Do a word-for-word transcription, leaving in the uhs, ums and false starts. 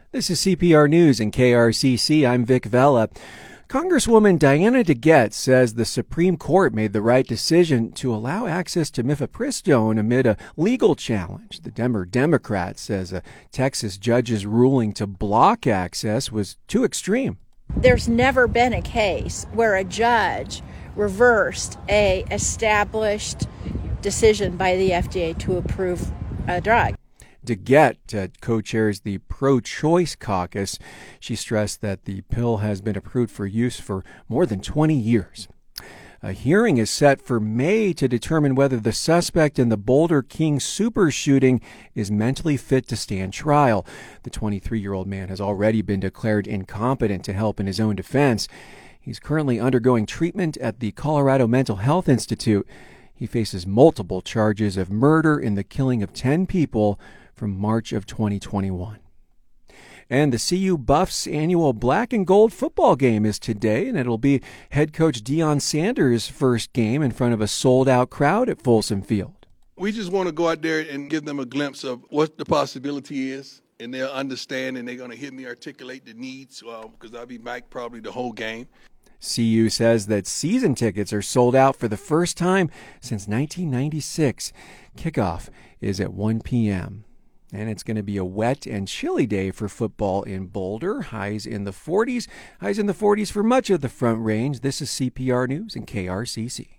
This is C P R News and K R C C. I'm Vic Vela. Congresswoman Diana DeGette says the Supreme Court made the right decision to allow access to mifepristone amid a legal challenge. The Denver Democrat says a Texas judge's ruling to block access was too extreme. There's never been a case where a judge reversed a established decision by the F D A to approve a drug. DeGette uh, co-chairs the pro-choice caucus. She stressed that the pill has been approved for use for more than twenty years. A hearing is set for May to determine whether the suspect in the Boulder King super shooting is mentally fit to stand trial. The twenty-three-year-old man has already been declared incompetent to help in his own defense. He's currently undergoing treatment at the Colorado Mental Health Institute. He faces multiple charges of murder in the killing of ten people from March of twenty twenty-one. And the C U Buffs annual black and gold football game is today, and it'll be head coach Deion Sanders' first game in front of a sold-out crowd at Folsom Field. We just want to go out there and give them a glimpse of what the possibility is, and they'll understand, and they're going to hear me articulate the needs, because uh, I'll be back probably the whole game. C U says that season tickets are sold out for the first time since nineteen ninety-six. Kickoff is at one p.m. And it's going to be a wet and chilly day for football in Boulder. Highs in the forties. Highs in the forties for much of the Front Range. This is C P R News and K R C C.